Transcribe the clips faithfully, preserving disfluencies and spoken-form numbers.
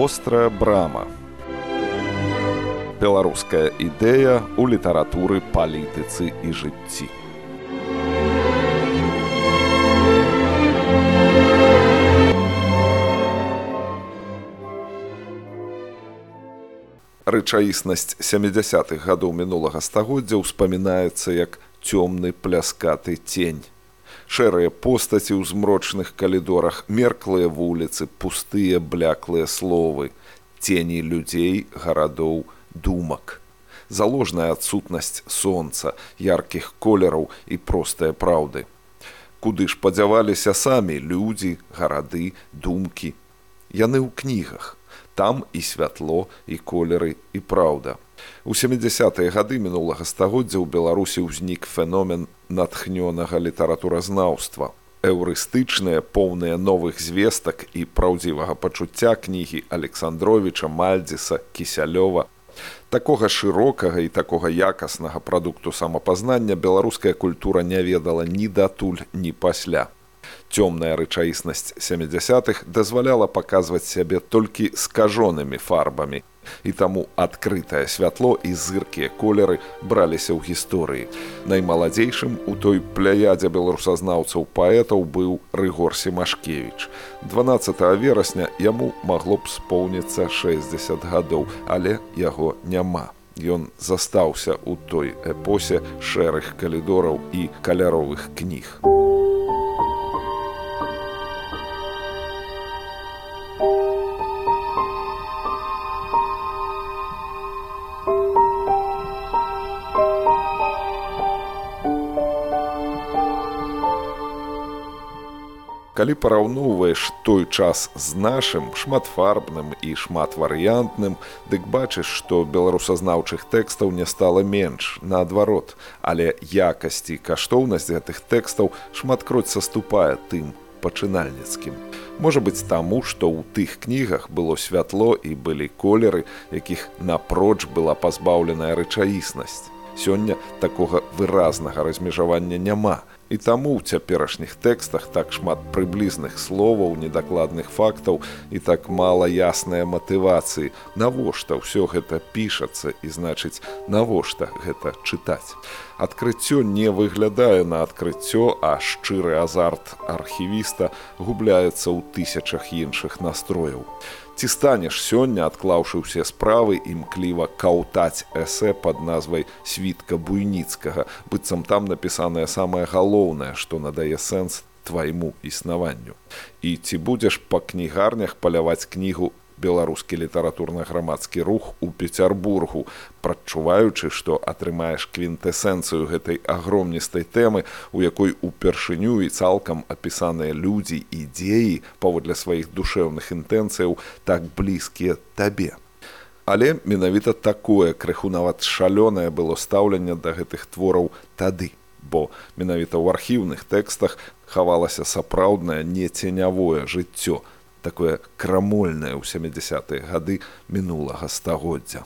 Вострая брама. Беларуская ідэя ў літаратуры, палітыцы і жыцці. Рэчаіснасць сямідзясятых гадоў мінулага стагоддзя ўспамінаецца як цёмны пляскаты цень. Шэрыя постаці ў змрочных калідорах, мерклыя вуліцы, пустыя бляклыя словы, цені людзей, гарадоў, думак. Заложная адсутнасць сонца, яркіх колераў і простыя праўды. Куды ж падзяваліся самі людзі, гарады, думкі? Яны ў кнігах. Там і святло, і колеры, і праўда. У сямідзясятыя гады мінулага стагоддзя ў Беларусі ўзнік феномен натхнёнага літаратуразнаўства. Эўрыстычныя, поўныя новых звестак і праўдзівага пачуцця кнігі Александровіча, Мальдзіса, Кісялёва. Такога шырокага і такога якаснага прадукту самапазнання беларуская культура не ведала ні датуль, ні пасля. Цёмная рэчаіснасць сямідзясятых дазваляла паказваць сябе толькі скажонымі фарбамі, і таму адкрытае святло і зыркія колеры браліся ў гісторыі. Наймаладзейшым у той пляядзе беларусазнаўцаў паэтаў быў Рыгор Семашкевіч. дванаццатага верасня яму магло б споўніцца шэсцьдзесят гадоў, але яго няма. Ён застаўся ў той эпосе шэрых калідораў і каляровых кніг. Калі параўноўваеш той час з нашым, шматфарбным і шматварыянтным, дык бачыш, што беларусазнаўчых тэкстаў не стала менш, наадварот, але якасць і каштоўнасць гэтых тэкстаў шматкроць саступае тым пачынальніцкім. Можа быць таму, што ў тых кнігах было святло і былі колеры, якіх напроч была пазбаўленая рэчаіснасць. Сёння такога выразнага размежавання няма. І таму ў цяперашніх тэкстах так шмат прыблізных словаў, недакладных фактаў і так мала ясныя матывацыі. Навошта ўсё гэта пішацца і, значыць, навошта гэта чытаць? Адкрыццё не выглядае на адкрыццё, а шчыры азарт архівіста губляецца ў тысячах іншых настрояў. Ці станеш сёння, адклаўшы ўсе справы, імкліва каўтаць эсэ пад назвай «Світка Буйніцкага», быццам там напісанае самае галоўнае, што надае сэнс твайму існаванню. І ці будзеш па кнігарнях паляваць кнігу «Беларускі літаратурна-грамадскі рух» у Пецярбургу, прадчуваючы, што атрымаеш квінтэсэнцыю гэтай агромністай тэмы, у якой упершыню і цалкам апісаныя людзі і дзеі паводле сваіх душэўных інтэнцыяў так блізкія табе. Але менавіта такое крыху нават шалёнае было стаўленне да гэтых твораў тады, бо менавіта ў архіўных тэкстах хавалася сапраўднае неценявое жыццё, такое крамольнае ў сямідзясятыя гады мінулага стагоддзя.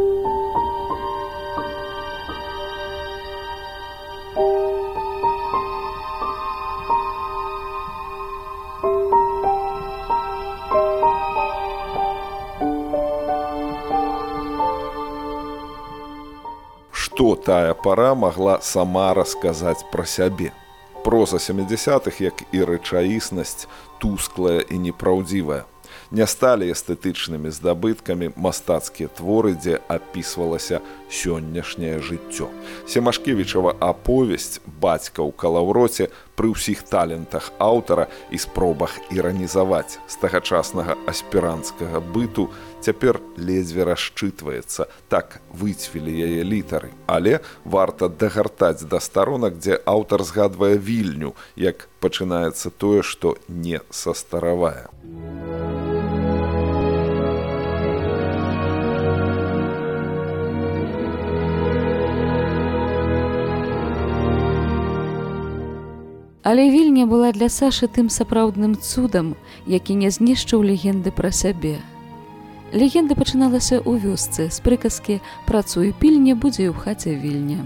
Што тая пара магла сама расказаць пра сябе? Проза сямідзясятых, як і рэчаіснасць, тусклая і непраўдзівая. Не сталі эстэтычнымі здабыткамі мастацкія творы, дзе апісвалася сённяшняе жыццё. Семашкевічава аповесць «Бацька ў калаўроце» пры ўсіх талентах аўтара і спробах іранізаваць з тагачаснага аспіранцкага быту цяпер ледзьве расчытваецца, так выцвілі яе літары. Але варта дагартаць да старонак, дзе аўтар згадвае Вільню, як пачынаецца тое, што не састаравае. Але Вільня была для Сашы тым сапраўдным цудам, які не знішчыў легенды пра сябе. Легенда пачыналася ў вёсцы з прыказкі «Працуй пільня, будзе ў хаце Вільня».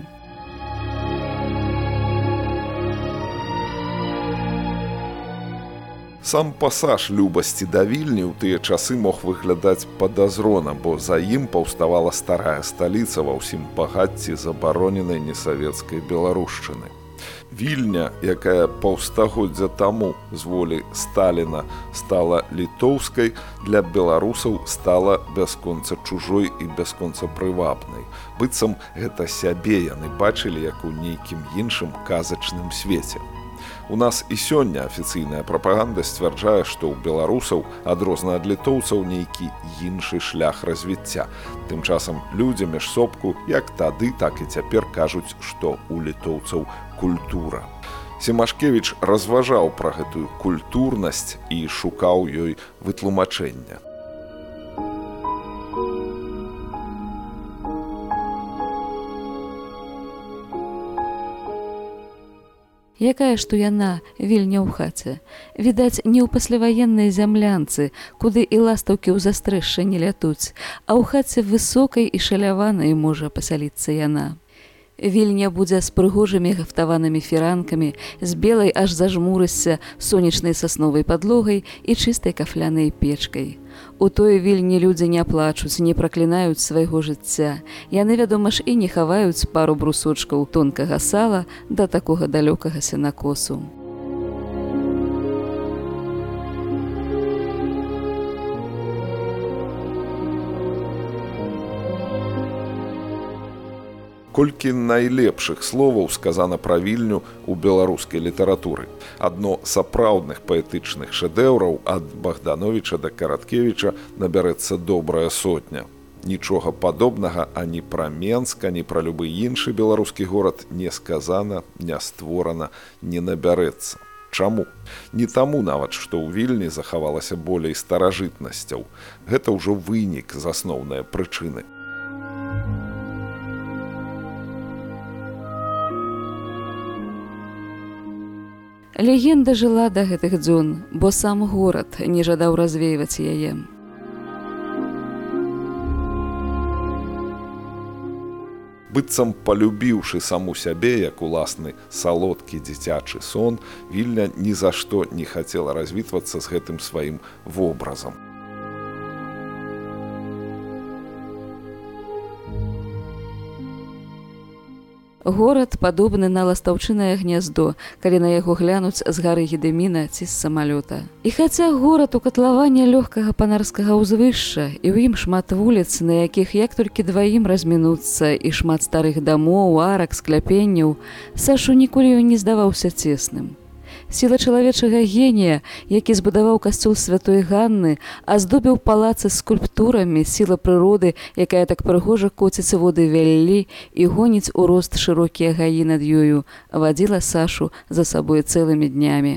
Сам пасаж любасці да Вільні ў тыя часы мог выглядаць падазрона, бо за ім паўставала старая сталіца ва ўсім багацці забароненай несавецкай беларушчыны. Вільня, якая паўстагоддзя таму з волі Сталіна стала літоўскай, для беларусаў стала бясконца чужой і бясконца прывабнай. Быццам гэта сябе яны бачылі як у нейкім іншым казачным свеце. У нас і сёння афіцыйная прапаганда сцвярджае, што ў беларусаў адрозна ад літоўцаў нейкі іншы шлях развіцця. Тым часам людзі міжсобку як тады, так і цяпер кажуць, што ў літоўцаў культура. Семашкевіч разважаў пра гэтую культурнасць і шукаў ёй вытлумачэння. Якая ж то яна, Вільня ў хаце? Відаць, не ў пасляваеннай зямлянцы, куды і ластаўкі ў застрэшша не лятуць, а ў хаце высокай і шаляванай можа пасяліцца яна. Вільня будзе з прыгожымі гафтаванымі фіранкамі, з белай аж зажмурыся сонечнай сасновай падлогай і чыстай кафлянай печкай. У той Вільні людзі не плачуць, не праклінаюць свайго жыцця. Яны, вядома ж, і не хаваюць пару брусочкаў тонкага сала да такога далёкага сенакосу. Колькі найлепшых словаў сказана пра Вільню ў беларускай літаратуры. Адно сапраўдных паэтычных шэдэўраў ад Богдановича да Караткевіча набярэцца добрая сотня. Нічога падобнага ані пра Менск, ані пра любы іншы беларускі горад не сказана, не створана, не набярэцца. Чаму? Не таму нават, што ў Вільні захавалася болей старажытнасцяў. Гэта ўжо вынік з асноўнай прычыны. Легенда жыла да гэтых дзён, бо сам горад не жадаў развейваць яе. Быццам палюбіўшы саму сябе, як уласны салодкі дзіцячы сон, Вільня ні за што не хацела развітвацца з гэтым сваім вобразам. Горад падобны на ластаўчынае гняздо, калі на яго глянуць з гары Гедэміна ці з самалёта. І хаця горад у катлаване лёгкага панарскага ўзвышша, і ў ім шмат вуліц, на якіх як толькі дваім размінуцца, і шмат старых дамоў, арак, скляпенняў, Сашу ніколі не здаваўся цесным. Сіла чалавечага генія, які збудаваў касцёл святой Ганны, аздобіў палацы скульптурамі, сіла прыроды, якая так прыгожа коціцца воды вяллі і гоніць у рост шырокія гаі над ёю, вадзіла Сашу за сабой цэлымі днямі.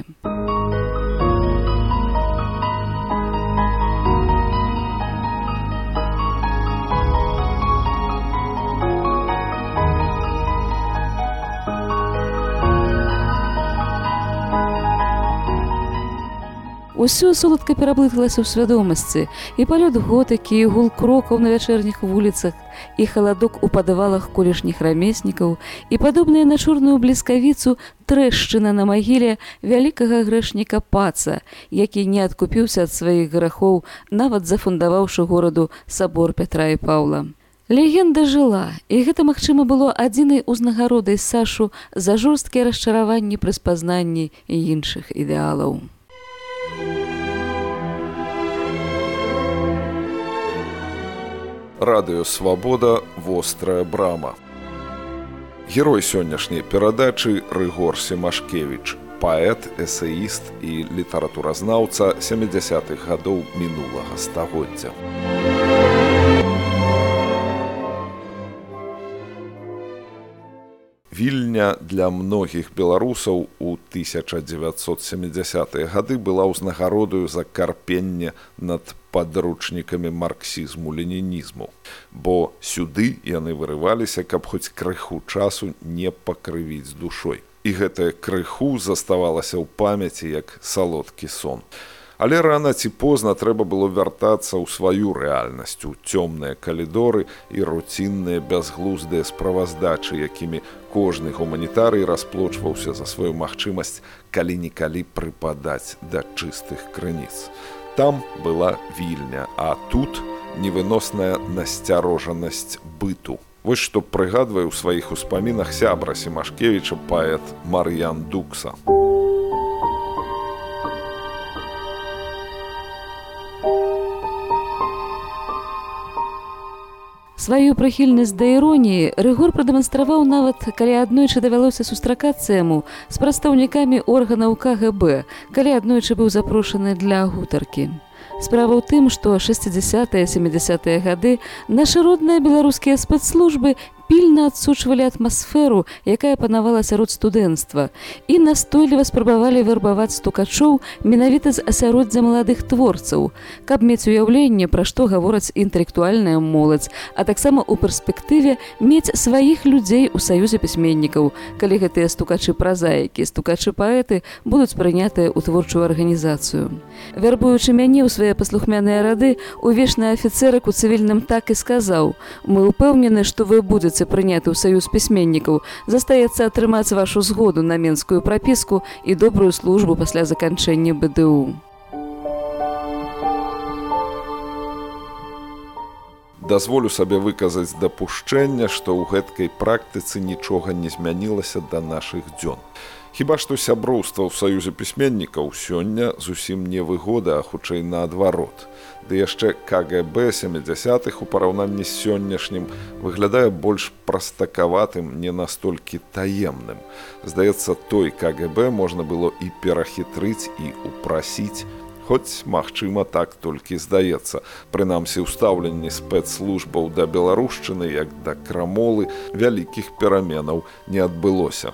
Усё соладка пераблыталася ў свядомасці, і палёт готыкі, і гул крокаў на вячэрніх вуліцах, і халадок у падвалах колішніх рамеснікаў, і падобная на чорную бліскавіцу трэшчына на магіле вялікага грэшніка Паца, які не адкупіўся ад сваіх грахоў, нават зафундаваўшы гораду сабор Пятра і Паўла. Легенда жыла, і гэта, магчыма, было адзінай узнагародай Сашу за жорсткія расчараванні пры спазнанні іншых ідэалаў. Радыё «Свабода. Вострая брама». Герой сённяшняй перадачы Рыгор Семашкевіч, паэт, эсэіст і літаратуразнаўца сямідзясятых гадоў мінулага стагоддзя. Вільня для многіх беларусаў у тысяча дзевяцьсот сямідзясятыя гады была ўзнагародаю за карпенне над падручнікамі марксізму-ленінізму, бо сюды яны вырываліся, каб хоць крыху часу не пакрывіць душой. І гэтае крыху заставалася ў памяці як салодкі сон. Але рана ці позна трэба было вяртацца ў сваю рэальнасць, у цёмныя калідоры і руцінныя бязглуздыя справаздачы, якімі кожны гуманітарый расплочваўся за сваю магчымасць калі-нікалі прыпадаць да чыстых крыніц. Там была Вільня, а тут невыносная насцярожанасць быту. Вось што прыгадвае ў сваіх успамінах сябра Семашкевіча паэт Мар'ян Дукса. Сваю прыхільнасць да іроніі Рыгор прадэманстраваў нават, калі аднойчы давялося сустракацца яму з прадстаўнікамі органаў ка гэ бэ, калі аднойчы быў запрошаны для гутаркі. Справа ў тым, што шэсцідзясятыя-сямідзясятыя гады нашы родныя беларускія спецслужбы пільна адсочвалі атмасферу, якая панавала сярод студэнцтва, і настойліва спрабавалі вербаваць стукачоў менавіта з асяроддзя маладых творцаў, каб мець уяўленне, пра што гавораць інтэлектуальная моладзь, а таксама ў перспектыве мець сваіх людзей у саюзе пісьменнікаў, калі гэтыя стукачы-празаікі, стукачы-паэты будуць прынятыя ў творчую арганізацыю. Вярбуючы мяне ў свае паслухмяныя рады, увечны афіцэрак у цывільным так і сказаў: «Мы ўпэўнены, што вы будзеце прыняты ў саюз пісьменнікаў, застаецца атрымаць вашу згоду на менскую прапіску і добрую службу пасля заканчэння бэ дэ у». Дазволю сабе выказаць дапушчэнне, што ў гэткай практыцы нічога не змянілася да нашых дзён. Хіба што сяброўства ў саюзе пісьменнікаў сёння зусім не выгода, а хутчэй наадварот. Ды яшчэ ка гэ бэ сямідзясятых у параўнанні з сённяшнім выглядае больш прастакаватым, не настолькі таемным. Здаецца, той ка гэ бэ можна было і перахітрыць, і упрасіць, хоць, магчыма, так толькі здаецца. Прынамсі, ў стаўленні спецслужбаў да беларушчыны, як да крамолы, вялікіх пераменаў не адбылося.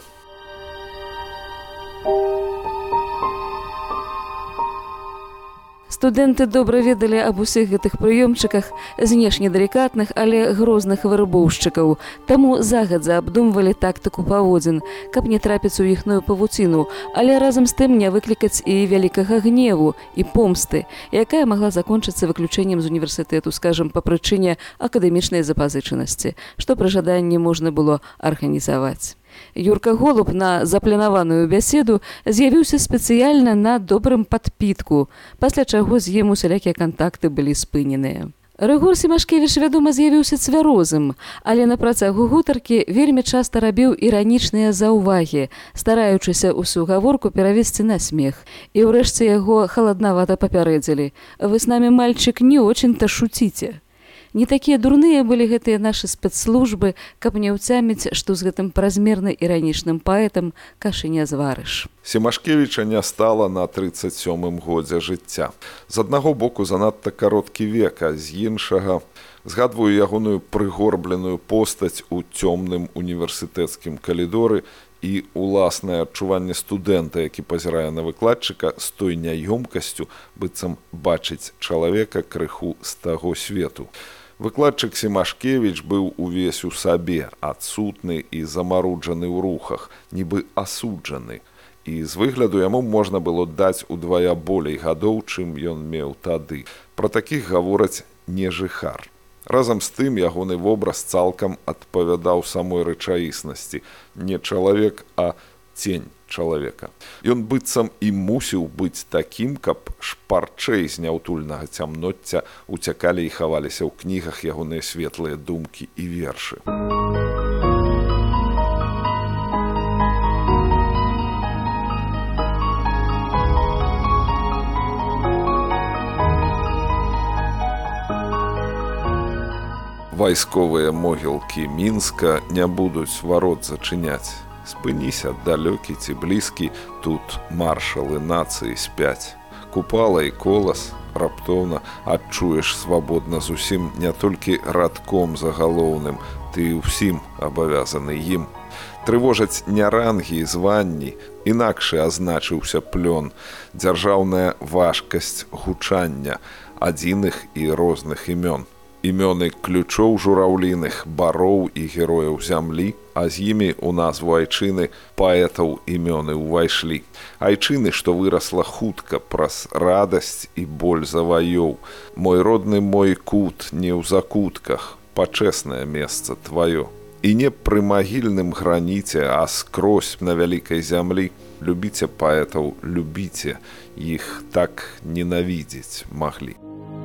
Студэнты добра ведалі аб усіх гэтых прыёмчыках, знешне далікатных, але грозных вырабоўшчыкаў, таму загадзя абдумвалі тактыку паводзін, каб не трапіць у іхную павуціну, але разам з тым не выклікаць і вялікага гневу і помсты, якая магла закончыцца выключэннем з універсітэту, скажам, па прычыне акадэмічнай запазычанасці, што пры жаданні можна было арганізаваць. Юрка Голуб на запланаваную бяседу з'явіўся спецыяльна на добрым падпітку, пасля чаго з ім усялякія кантакты былі спыненыя. Рыгор Семашкевіч, вядома, з'явіўся цвярозым, але на працягу гутаркі вельмі часта рабіў іранічныя заўвагі, стараючыся ўсю гаворку перавесці на смех. І ўрэшце яго халаднавата папярэдзілі: «Вы с нами, мальчик, не очень-то шуціце». Не такія дурныя былі гэтыя нашы спецслужбы, каб не ўцяміць, што з гэтым празмерна іранічным паэтам кашы не зварыш. Семашкевіча не стала на трыццаць сёмым годзе жыцця. З аднаго боку занадта кароткі век, а з іншага згадваю ягоную прыгорбленую постаць у цёмным універсітэцкім калідоры і уласнае адчуванне студэнта, які пазірае на выкладчыка з той няёмкасцю, быццам бачыць чалавека крыху з таго свету. Выкладчык Семашкевіч быў увесь у сабе, адсутны і замаруджаны ў рухах, нібы асуджаны. І з выгляду яму можна было даць удвая болей гадоў, чым ён меў тады. Пра такіх гавораць не жыхар. Разам з тым ягоны вобраз цалкам адпавядаў самой рэчаіснасці. Не чалавек, а цень чалавека. Ён быццам і мусіў быць такім, каб шпарчэй з няўтульнага цямноцця уцякалі і хаваліся ў кнігах ягоныя светлыя думкі і вершы. Вайсковыя могілкі Мінска не будуць варот зачыняць. Спыніся, далёкі ці блізкі, тут маршалы нацыі спяць. Купала і колас, раптоўна адчуеш свабодна зусім не толькі радком загалоўным, ты ўсім абавязаны ім. Трывожаць не рангі і званні, інакшы азначыўся плён, дзяржаўная важкасць гучання, адзіных і розных імён. імёны ключоў жураўліных, бароў і герояў зямлі, а з імі ў назву айчыны паэтаў імёны ўвайшлі. Айчыны, што вырасла хутка праз радасць і боль заваёў. Мой родны мой кут не ў закутках, пачэснае месца тваё. І не пры магільным граніце, а скрозь на вялікай зямлі. Любіце паэтаў, любіце, іх так ненавідзець маглі.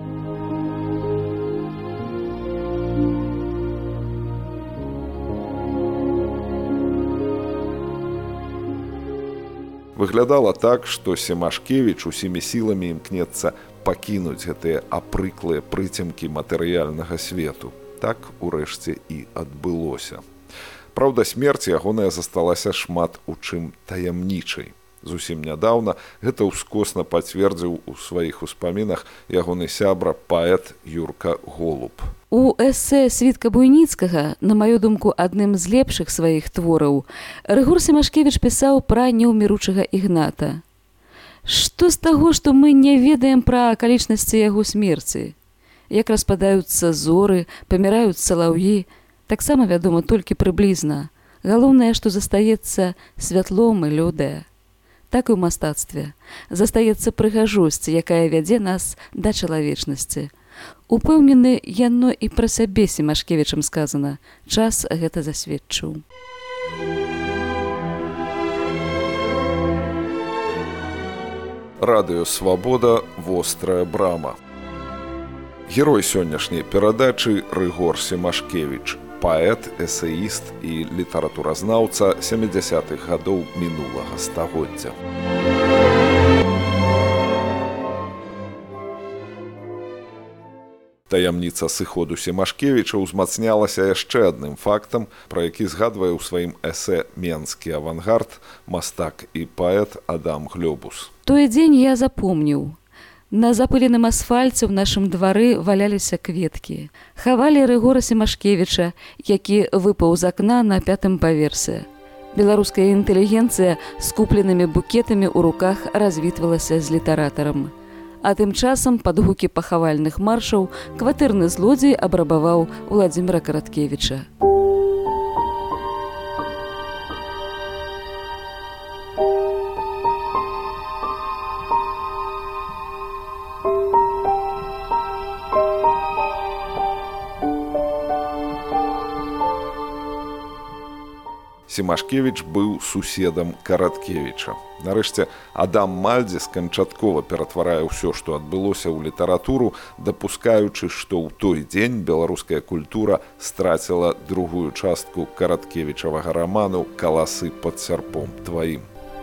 Выглядала так, што Семашкевіч усімі сіламі імкнецца пакінуць гэтыя апрыклыя прыцемкі матэрыяльнага свету. Так, урэшце, і адбылося. Праўда, смерць ягоная засталася шмат у чым таямнічай. Зусім нядаўна гэта ўскосна пацвердзіў у сваіх успамінах ягоны сябра, паэт Юрка Голуб. У эсэ Світка Буйніцкага, на маю думку, адным з лепшых сваіх твораў, Рыгор Семашкевіч пісаў пра неўміручага Ігната. Што з таго, што мы не ведаем пра акалічнасці яго смерці? Як распадаюцца зоры, паміраюць салаўі, таксама вядома толькі прыблізна. Галоўнае, што застаецца святло і лёдае. Так і ў мастацтве. Застаецца прыгажосць, якая вядзе нас да чалавечнасці. Упэўнены, яно і пра сябе Семашкевічам сказана. Час гэта засведчыў. Радыё «Свабода», вострая брама. Герой сённяшняй перадачы Рыгор Семашкевіч, паэт, эсэіст і літаратуразнаўца сямідзясятых гадоў мінулага стагоддзя. Таямніца сыходу Семашкевіча ўзмацнялася яшчэ адным фактам, пра які згадвае ў сваім эсэ «Менскі авангард» мастак і паэт Адам Глёбус. Той дзень я запомніў. На запыленым асфальце ў нашым двары валяліся кветкі. Хавалі Рыгора Семашкевіча, які выпаў з акна на пятым паверсе. Беларуская інтэлігенцыя з купленымі букетамі ў руках развітвалася з літаратарам. А тым часам пад гукі пахавальных маршаў кватэрны злодзей абрабаваў Уладзіміра Караткевіча. Семашкевіч быў суседам Караткевіча. Нарэшце, Адам Мальдзіс канчаткова ператварае ўсё, што адбылося ў літаратуру, дапускаючы, што ў той дзень беларуская культура страціла другую частку караткевічавага раману «Каласы пад сярпом тваім».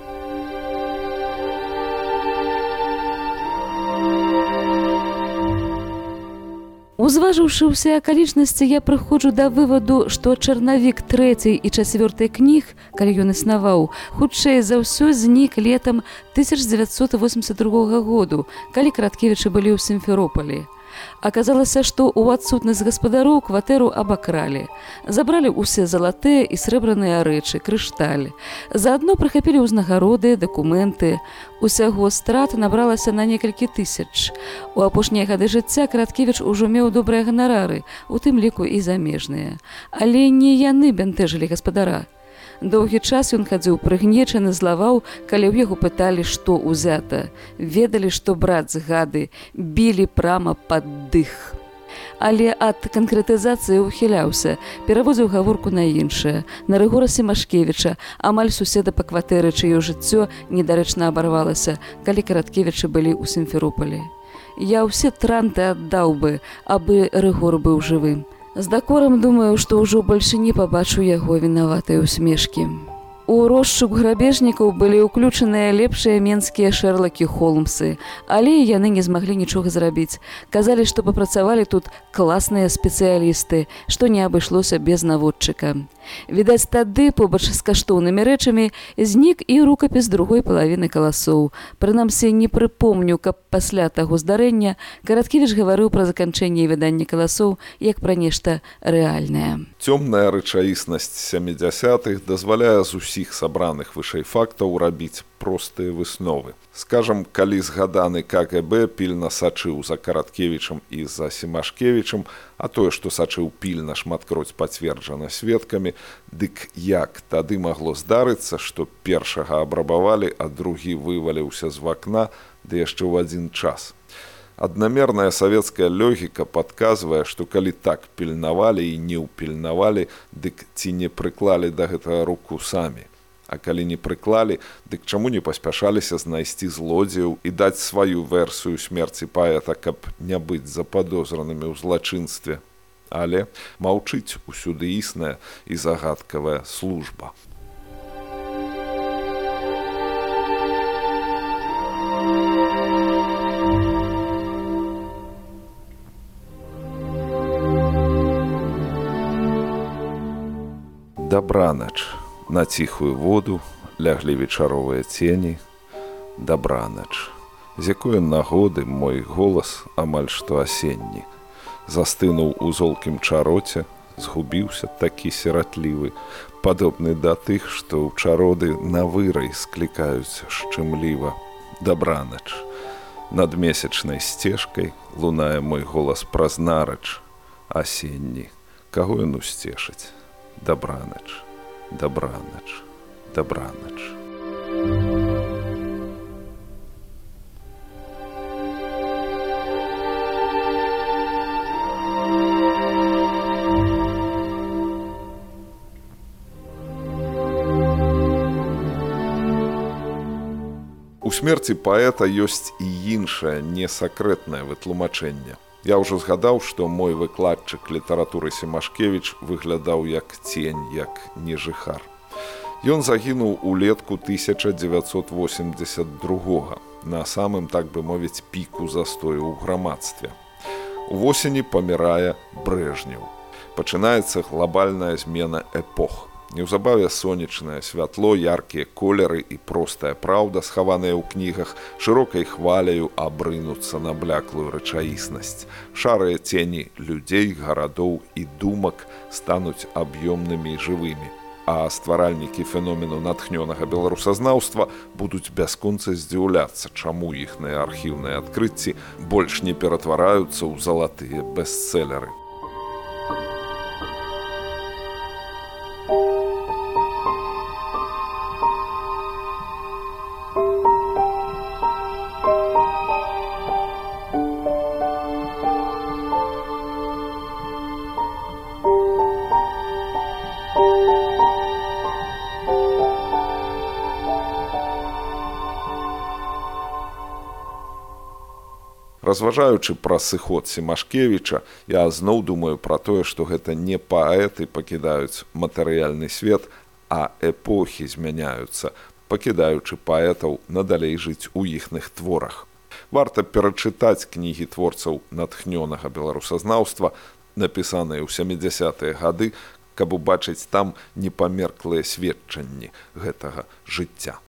Узважыўшы ўсе акалічнасці, я прыходжу да вываду, што чарнавік трэцяй і чацвёртай кніг, калі ён існаваў, хутчэй за ўсё знік летам тысяча дзевяцьсот восемьдесят другога году, калі Караткевічы былі ў Сімферополі. Аказалася, што ў адсутнасць гаспадароў кватэру абакралі. Забралі ўсе залатыя і срэбраныя рэчы, крышталь. Заадно прыхапілі ўзнагароды, дакументы. Усяго страт набралася на некалькі тысяч. У апошнія гады жыцця Караткевіч ужо меў добрыя ганарары, у тым ліку і замежныя. Але не яны бянтэжылі гаспадара. Доўгі час ён хадзіў прыгнечаны, злаваў, калі ў яго пыталі, што ўзята. Ведалі, што браць гады, білі прама пад дых. Але ад канкрэтызацыі ўхіляўся, пераводзіў гаворку на іншае, на Рыгора Семашкевіча, амаль суседа па кватэры, чыё жыццё недарэчна абарвалася, калі Караткевічы былі ў Сімферополі. Я ўсе транты аддаў бы, абы Рыгор быў жывым. З дакорам думаю, што ўжо больш не пабачу яго вінаватай усмешкі. У розшук грабежнікаў былі ўключаныя лепшыя менскія Шэрлакі Холмсы, але яны не змаглі нічога зрабіць. Казалі, што папрацавалі тут класныя спецыялісты, што не абышлося без наводчыка. Відаць, тады, побач з каштоўнымі рэчамі, знік і рукапіс другой палавіны каласоў. Прынамсі, не прыпомню, каб пасля таго здарэння Караткевіч гаварыў пра заканчэнне выдання каласоў як пра нешта рэальнае. Цёмная рэчаіснасць сямідзясятых дазваляе зусім усіх сабраных вышэй фактаў рабіць простыя высновы. Скажам, калі згаданы ка гэ бэ пільна сачыў за Караткевічам і за Семашкевічам, а тое, што сачыў пільна шматкроць пацверджана сведкамі, дык як тады магло здарыцца, што першага абрабавалі, а другі вываліўся з вакна, ды яшчэ ў адзін час. Аднамерная савецкая логіка падказвае, што калі так пільнавалі і не ўпільнавалі, дык ці не прыклалі да гэтага руку самі. А калі не прыклалі, дык чаму не паспяшаліся знайсці злодзеяў і даць сваю версію смерці паэта, каб не быць западозранымі ў злачынстве? Але маўчыць усюды існая і загадкавая служба. Дабранач. На ціхую воду ляглі вечаровыя цені. Дабранач. З якой нагоды мой голас амаль што асенні. Застынуў у золкім чароце, згубіўся такі сіратлівы, падобны да тых, што ў чароды на вырай склікаюць шчымліва. Дабранач. Над месячнай сцежкай лунае мой голас праз нарач. Асенні. Каго ён усцешыць? Дабранач, дабранач, дабранач. У смерці паэта ёсць і іншае несакрэтнае вытлумачэнне. Я ўжо згадаў, што мой выкладчык літаратуры Семашкевіч выглядаў як цень, як нежыхар. Ён загінуў улетку тысяча дзевяцьсот восемьдесят другога, на самым, так бы мовіць, піку застою ў грамадстве. Увосені памірае Брэжнеў. Пачынаецца глобальная змена эпох. Неўзабаве сонечнае святло, яркія колеры і простая праўда, схаваныя ў кнігах, шырокай хваляю абрынуцца на бляклую рэчаіснасць. Шарыя цені людзей, гарадоў і думак стануць аб'ёмнымі і жывымі. А стваральнікі феномену натхнёнага беларусазнаўства будуць бясконца здзіўляцца, чаму іхныя архіўныя адкрыцці больш не ператвараюцца ў залатыя бестселеры. Разважаючы пра сыход Семашкевіча, я зноў думаю пра тое, што гэта не паэты пакідаюць матэрыяльны свет, а эпохі змяняюцца, пакідаючы паэтаў надалей жыць у іхных творах. Варта перачытаць кнігі творцаў натхнёнага беларусазнаўства, напісаныя ў сямідзясятыя гады, каб убачыць там непамерклыя сведчанні гэтага жыцця.